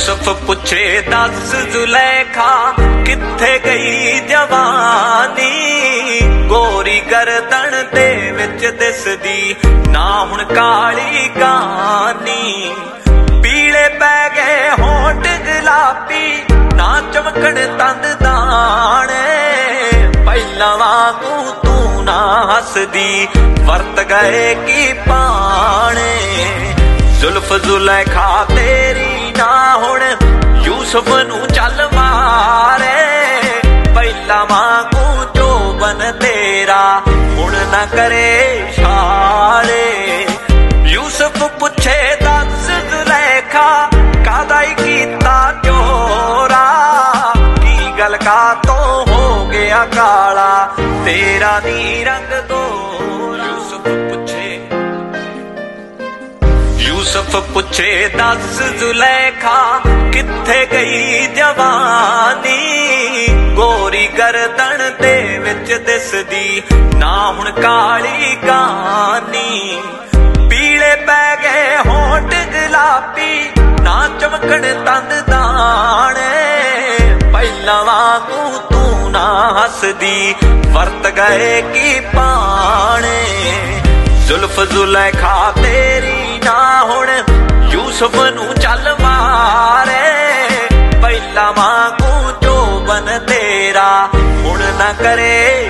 यूसुफ पुछे दस जुलेखा किथे गई जवानी, गोरी गर्दन दे विच दिसदी ना हुण काली कानी। पीले पै गए होंठ गुलाबी ना चमकण तंद दाणे, पहला वांगू तू ना हसदी वरत गए की पाने। जुल्फ जुलेखा तेरी ना हुण यूसुफ नू चल मारे, पहला वांगू जो बन तेरा हुण ना करे छाड़े। यूसुफ पुछे दस जुलेखा कादाई कीता चोरा, की गल का तो हो गया काला तेरा नी रंग गोरा। यूसुफ पुछे दस जुलेखा किथे गई जवानी, गोरी गर्दन दे विच दिसदी ना हुण काली कानी। पीले पै गए होंठ गुलाबी ना चमकण तंद दाणे, पहला वांगू तू ना हसदी वरत गए की पाने। जुल्फ जुलेखा तेरी ना हुण यूसुफ नू चल मारे, पहला वांगू जो बन तेरा हुण ना करे